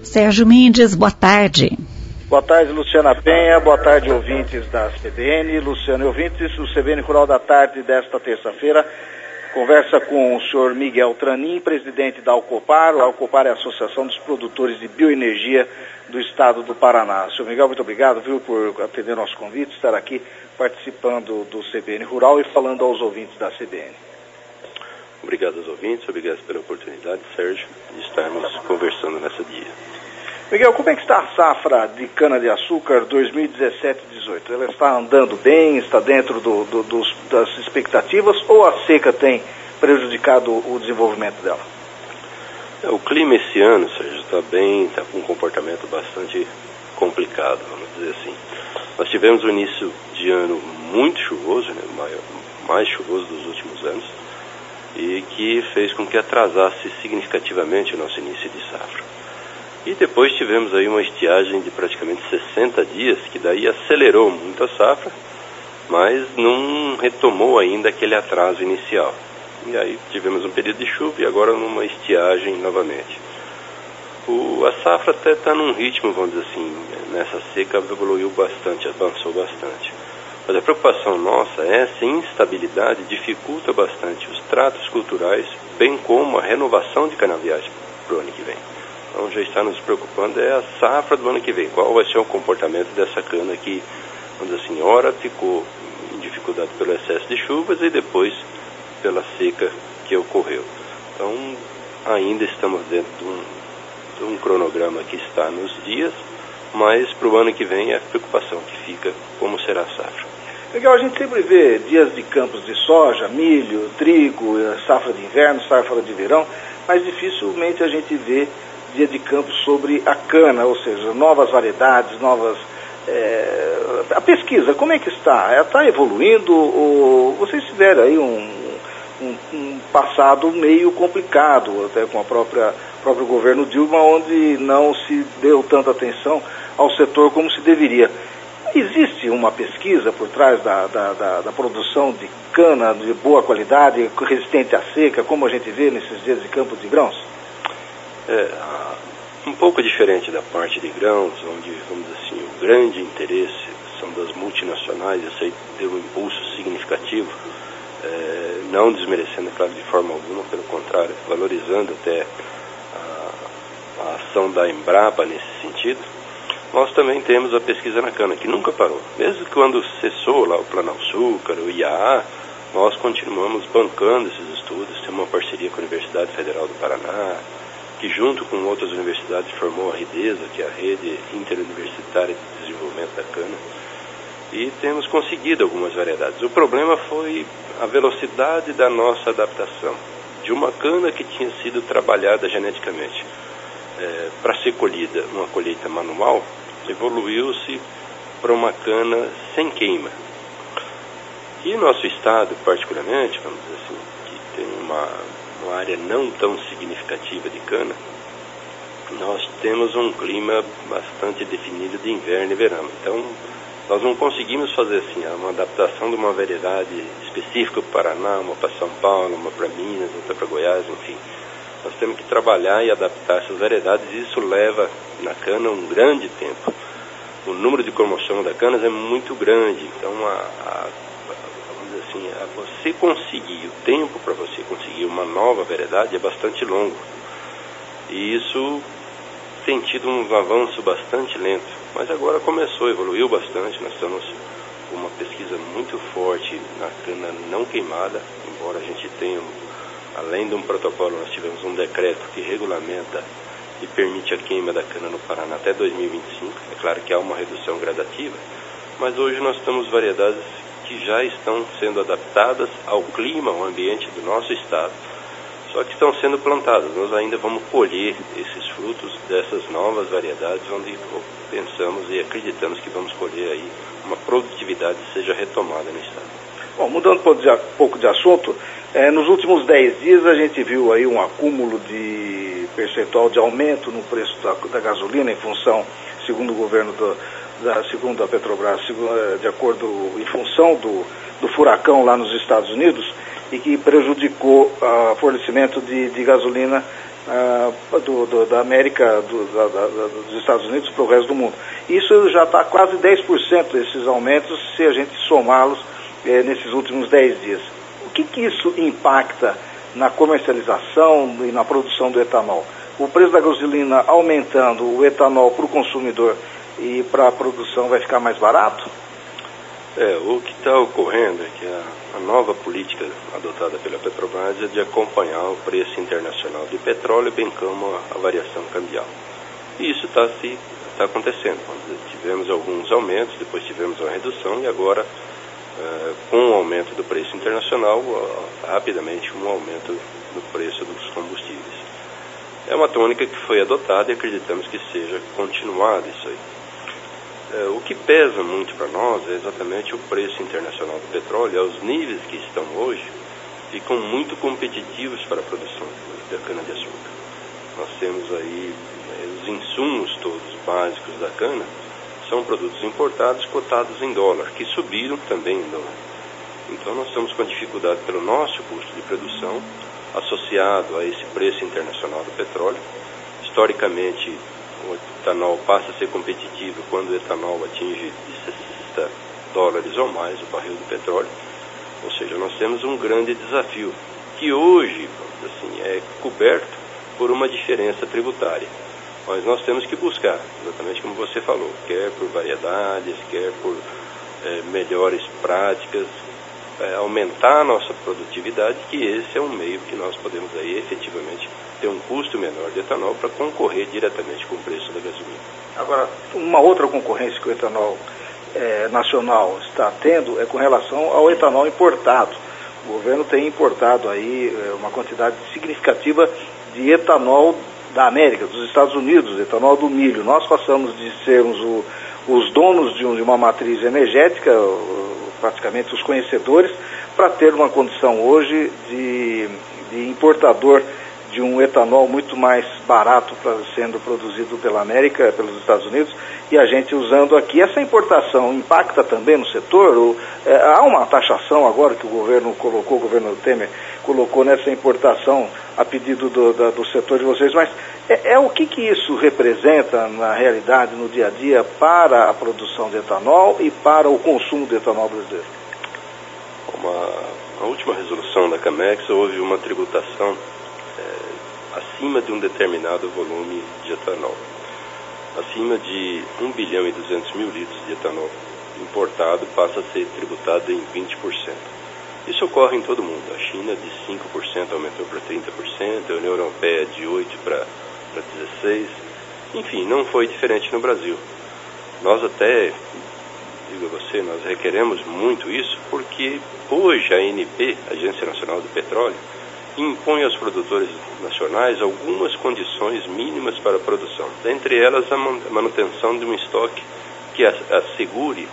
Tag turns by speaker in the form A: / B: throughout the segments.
A: Sérgio Mendes, boa tarde.
B: Boa tarde, Luciana Penha. Boa tarde, ouvintes da CBN. Luciana e ouvintes, o CBN Rural da Tarde desta terça-feira conversa com o senhor Miguel Tranin, presidente da Alcopar. A Alcopar é a Associação dos Produtores de Bioenergia do Estado do Paraná. Senhor Miguel, muito obrigado, por atender nosso convite, estar aqui participando do CBN Rural e falando aos ouvintes da CBN.
C: Obrigado aos ouvintes, obrigado pela oportunidade, Sérgio, de estarmos conversando nesse dia.
B: Miguel, como é que está a safra de cana-de-açúcar 2017-18? Ela está andando bem, está dentro das expectativas, ou a seca tem prejudicado o desenvolvimento dela?
C: O clima esse ano, Sérgio, está com um comportamento bastante complicado, vamos dizer assim. Nós tivemos um início de ano muito chuvoso, né, mais chuvoso dos últimos anos, e que fez com que atrasasse significativamente o nosso início de safra. E depois tivemos aí uma estiagem de praticamente 60 dias, que daí acelerou muito a safra, mas não retomou ainda aquele atraso inicial. E aí tivemos um período de chuva e agora numa estiagem novamente. A safra até está num ritmo, vamos dizer assim, nessa seca evoluiu bastante, avançou bastante. Mas a preocupação nossa é essa instabilidade dificulta bastante os tratos culturais, bem como a renovação de canaviais para o ano que vem. Então já está nos preocupando é a safra do ano que vem. Qual vai ser o comportamento dessa cana que, vamos dizer assim, ora ficou em dificuldade pelo excesso de chuvas e depois pela seca que ocorreu. Então ainda estamos dentro de um cronograma que está nos dias, mas para o ano que vem é a preocupação que fica como será a safra.
B: Legal, a gente sempre vê dias de campos de soja, milho, trigo, safra de inverno, safra de verão, mas dificilmente a gente vê dia de campo sobre a cana, ou seja, novas variedades, a pesquisa, como é que está? Ela está evoluindo ou vocês tiveram aí um passado meio complicado, até com o próprio governo Dilma, onde não se deu tanta atenção ao setor como se deveria. Existe uma pesquisa por trás da produção de cana de boa qualidade, resistente à seca, como a gente vê nesses dias de campo de grãos?
C: Um pouco diferente da parte de grãos, onde, vamos dizer assim, o grande interesse são das multinacionais, isso aí deu um impulso significativo, não desmerecendo, claro, de forma alguma, pelo contrário, valorizando até a ação da Embrapa nesse sentido. Nós também temos a pesquisa na cana, que nunca parou. Mesmo quando cessou lá o Plano-Açúcar, o IAA, nós continuamos bancando esses estudos, temos uma parceria com a Universidade Federal do Paraná, que junto com outras universidades formou a RIDESA, que é a Rede Interuniversitária de Desenvolvimento da Cana, e temos conseguido algumas variedades. O problema foi a velocidade da nossa adaptação de uma cana que tinha sido trabalhada geneticamente para ser colhida uma colheita manual, evoluiu-se para uma cana sem queima. E nosso estado, particularmente, vamos dizer assim, que tem uma área não tão significativa de cana, nós temos um clima bastante definido de inverno e verão. Então, nós não conseguimos fazer assim uma adaptação de uma variedade específica para o Paraná, uma para São Paulo, uma para Minas, outra para Goiás, enfim. Nós temos que trabalhar e adaptar essas variedades e isso leva na cana um grande tempo. O número de cromossomos da cana é muito grande, então vamos dizer assim, você conseguir, o tempo para você conseguir uma nova variedade é bastante longo. E isso tem tido um avanço bastante lento, mas agora começou, evoluiu bastante. Nós estamos com uma pesquisa muito forte na cana não queimada, embora a gente tenha, além de um protocolo, nós tivemos um decreto que regulamenta e permite a queima da cana no Paraná até 2025. É claro que há uma redução gradativa, mas hoje nós temos variedades que já estão sendo adaptadas ao clima, ao ambiente do nosso estado, só que estão sendo plantadas. Nós ainda vamos colher esses frutos dessas novas variedades, onde pensamos e acreditamos que vamos colher aí uma produtividade que seja retomada no estado.
B: Bom, mudando um pouco de assunto, nos últimos 10 dias a gente viu aí um acúmulo de percentual de aumento no preço da gasolina em função, segundo o governo segundo a Petrobras, de acordo em função do furacão lá nos Estados Unidos, e que prejudicou o fornecimento de gasolina da América, dos Estados Unidos para o resto do mundo. Isso já está quase 10% desses aumentos se a gente somá-los nesses últimos 10 dias. O que isso impacta na comercialização e na produção do etanol? O preço da gasolina aumentando, o etanol para o consumidor e para a produção vai ficar mais barato?
C: O que está ocorrendo é que a nova política adotada pela Petrobras é de acompanhar o preço internacional de petróleo, bem como a variação cambial. E isso está acontecendo. Tivemos alguns aumentos, depois tivemos uma redução e agora, com o aumento do preço internacional, rapidamente um aumento no preço dos combustíveis. É uma tônica que foi adotada e acreditamos que seja continuado isso aí. O que pesa muito para nós é exatamente o preço internacional do petróleo, aos níveis que estão hoje, ficam muito competitivos para a produção da cana-de-açúcar. Nós temos aí os insumos todos básicos da cana, são produtos importados cotados em dólar, que subiram também em dólar. Então nós estamos com dificuldade pelo nosso custo de produção, associado a esse preço internacional do petróleo. Historicamente, o etanol passa a ser competitivo quando o etanol atinge de $60 ou mais o barril do petróleo. Ou seja, nós temos um grande desafio, que hoje assim, é coberto por uma diferença tributária. Mas nós temos que buscar, exatamente como você falou, quer por variedades, quer por melhores práticas, aumentar a nossa produtividade, que esse é um meio que nós podemos aí efetivamente ter um custo menor de etanol para concorrer diretamente com o preço da gasolina.
B: Agora, uma outra concorrência que o etanol nacional está tendo é com relação ao etanol importado. O governo tem importado aí uma quantidade significativa de etanol da América, dos Estados Unidos, etanol do milho. Nós passamos de sermos os donos de uma matriz energética, praticamente os conhecedores, para ter uma condição hoje de importador de um etanol muito mais barato sendo produzido pela América, pelos Estados Unidos, e a gente usando aqui. Essa importação impacta também no setor? Há uma taxação agora que o governo Temer colocou nessa importação a pedido do setor de vocês, mas o que isso representa na realidade, no dia a dia, para a produção de etanol e para o consumo de etanol brasileiro?
C: A última resolução da CAMEX houve uma tributação acima de um determinado volume de etanol. Acima de 1 bilhão e 200 mil litros de etanol importado passa a ser tributado em 20%. Isso ocorre em todo o mundo. A China de 5% aumentou para 30%, a União Europeia de 8% para 16%. Enfim, não foi diferente no Brasil. Nós até, digo a você, nós requeremos muito isso porque hoje a ANP, Agência Nacional do Petróleo, impõe aos produtores nacionais algumas condições mínimas para a produção, dentre elas a manutenção de um estoque que assegure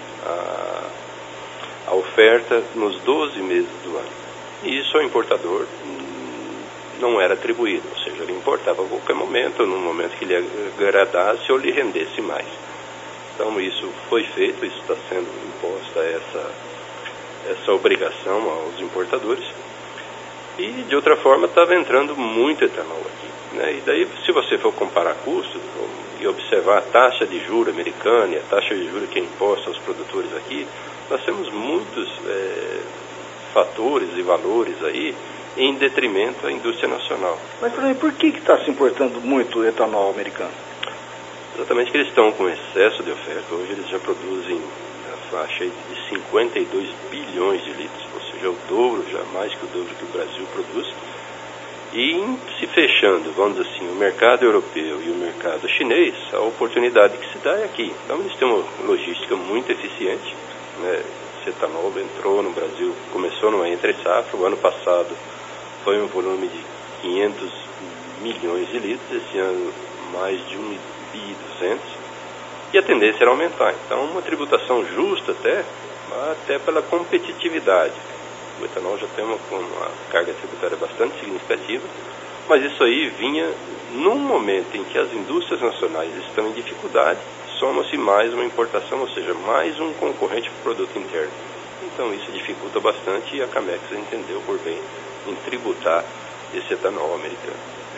C: a oferta nos 12 meses do ano. E isso ao importador não era atribuído, ou seja, ele importava a qualquer momento, no momento que lhe agradasse ou lhe rendesse mais. Então isso foi feito, isso está sendo imposta essa obrigação aos importadores. E, de outra forma, estava entrando muito etanol aqui, né? E daí, se você for comparar custos e observar a taxa de juros americana e a taxa de juros que é imposta aos produtores aqui, nós temos muitos fatores e valores aí em detrimento à indústria nacional.
B: Mas, por que está se importando muito o etanol americano?
C: Exatamente que eles estão com excesso de oferta. Hoje eles já produzem a faixa de 52 bilhões de litros, ou seja, o dobro, já mais que o dobro que o Brasil produz. E se fechando, vamos dizer assim, o mercado europeu e o mercado chinês, a oportunidade que se dá é aqui. Então eles têm uma logística muito eficiente, né? Esse etanol entrou no Brasil, começou numa entre-safra, o ano passado foi um volume de 500 milhões de litros, esse ano mais de 1,2 bilhão, e a tendência era aumentar. Então uma tributação justa até pela competitividade. O etanol já tem uma carga tributária bastante significativa, mas isso aí vinha num momento em que as indústrias nacionais estão em dificuldade, soma-se mais uma importação, ou seja, mais um concorrente para o produto interno. Então isso dificulta bastante e a CAMEX entendeu por bem em tributar esse etanol americano.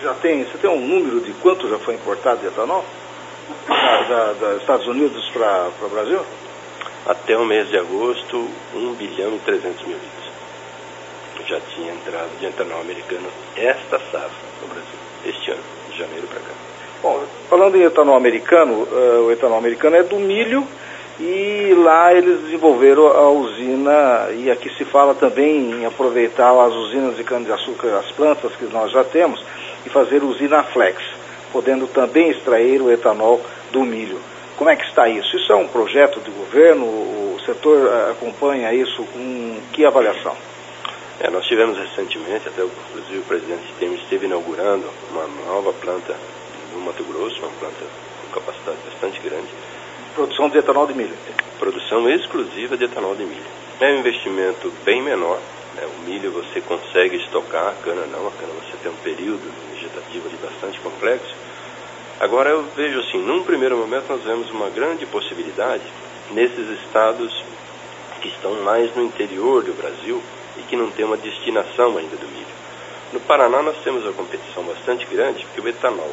B: Você tem um número de quanto já foi importado de etanol dos Estados Unidos para o Brasil?
C: Até o mês de agosto, 1 bilhão e 300 mil litros. Já tinha entrado de etanol americano esta safra no Brasil, este ano, de janeiro para cá.
B: Bom, falando em etanol americano, o etanol americano é do milho e lá eles desenvolveram a usina, e aqui se fala também em aproveitar as usinas de cana-de-açúcar, as plantas que nós já temos, e fazer usina flex, podendo também extrair o etanol do milho. Como é que está isso? Isso é um projeto de governo? O setor acompanha isso com que avaliação?
C: Nós tivemos recentemente, até inclusive o presidente Temer esteve inaugurando uma nova planta no Mato Grosso, uma planta com capacidade bastante grande.
B: Produção de etanol de milho?
C: Produção exclusiva de etanol de milho. É um investimento bem menor. O milho você consegue estocar, a cana não. A cana você tem um período vegetativo ali bastante complexo. Agora eu vejo assim, num primeiro momento nós vemos uma grande possibilidade nesses estados que estão mais no interior do Brasil e que não tem uma destinação ainda do milho. No Paraná nós temos uma competição bastante grande, porque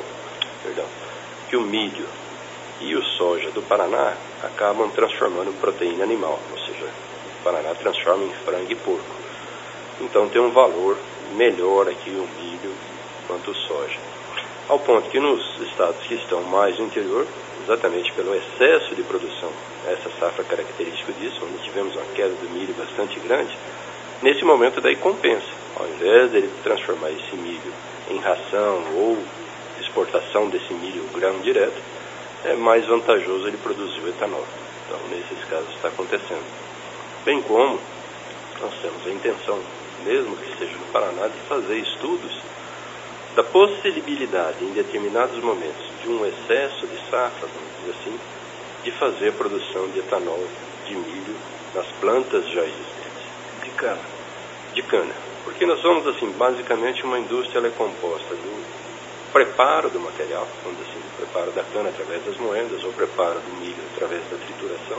C: o milho e o soja do Paraná acabam transformando proteína animal, ou seja, o Paraná transforma em frango e porco. Então tem um valor melhor aqui o milho quanto o soja. Ao ponto que nos estados que estão mais no interior, exatamente pelo excesso de produção, essa safra característica disso, onde tivemos uma queda do milho bastante grande, nesse momento daí compensa. Ao invés dele transformar esse milho em ração ou exportação desse milho grão direto, é mais vantajoso ele produzir o etanol. Então, nesses casos está acontecendo. Bem como nós temos a intenção, mesmo que seja no Paraná, de fazer estudos da possibilidade, em determinados momentos, de um excesso de safra, vamos dizer assim, de fazer a produção de etanol de milho nas plantas já existentes.
B: De cana?
C: De cana. Porque nós somos, assim, basicamente uma indústria, ela é composta do preparo do material, vamos dizer assim, o preparo da cana através das moendas, ou preparo do milho através da trituração,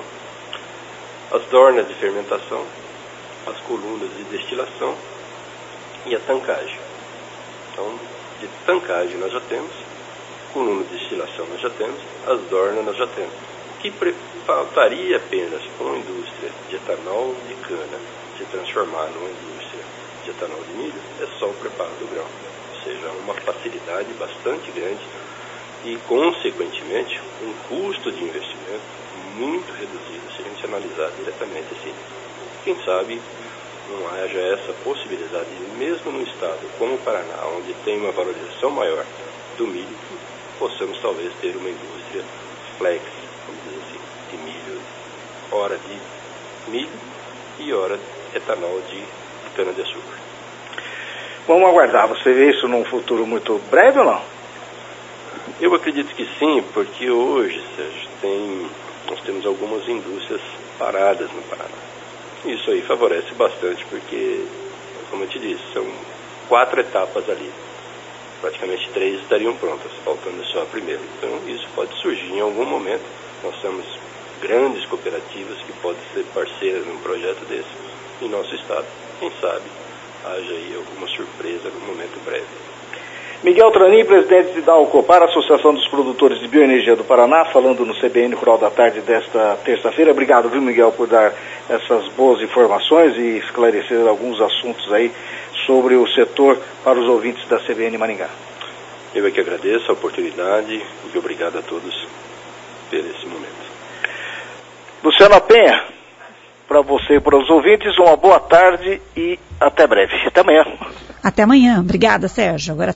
C: as dornas de fermentação, as colunas de destilação e a tancagem. Então, de tancagem nós já temos, coluna de destilação nós já temos, as dornas nós já temos. O que faltaria apenas para uma indústria de etanol de cana se transformar numa indústria de etanol de milho é só o preparo do grão. Ou seja, uma facilidade bastante grande e, consequentemente, um custo de investimento muito reduzido se a gente analisar diretamente assim. Quem sabe não haja essa possibilidade, mesmo num estado como o Paraná, onde tem uma valorização maior do milho, possamos talvez ter uma indústria flex, vamos dizer assim, de milho, ora de milho e ora etanol de cana-de-açúcar.
B: Vamos aguardar. Você vê isso num futuro muito breve ou não?
C: Eu acredito que sim, porque hoje, Sérgio, nós temos algumas indústrias paradas no Paraná. Isso aí favorece bastante, porque, como eu te disse, são 4 etapas ali. Praticamente 3 estariam prontas, faltando só a primeira. Então, isso pode surgir em algum momento. Nós temos grandes cooperativas que podem ser parceiras num projeto desse em nosso estado. Quem sabe haja aí alguma surpresa no momento breve.
B: Miguel Tranin, presidente da Alcopar, Associação dos Produtores de Bioenergia do Paraná, falando no CBN Rural da Tarde desta terça-feira. Obrigado, viu, Miguel, por dar essas boas informações e esclarecer alguns assuntos aí sobre o setor para os ouvintes da CBN Maringá.
C: Eu é que agradeço a oportunidade e obrigado a todos por esse momento.
B: Luciano Penha, para você e para os ouvintes, uma boa tarde e até breve. Até amanhã.
A: Até amanhã. Obrigada, Sérgio. Agora